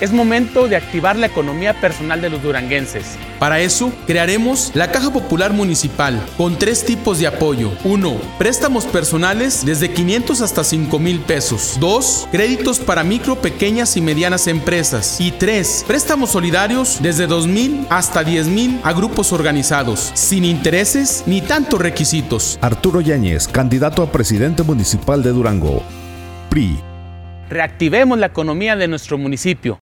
Es momento de activar la economía personal de los duranguenses. Para eso, crearemos la Caja Popular Municipal con 3 tipos de apoyo. 1. Préstamos personales desde 500 hasta 5,000 pesos. 2. Créditos para micro, pequeñas y medianas empresas. Y 3. Préstamos solidarios desde 2,000 hasta 10,000 a grupos organizados, sin intereses ni tantos requisitos. Arturo Yáñez, candidato a presidente municipal de Durango. PRI. Reactivemos la economía de nuestro municipio.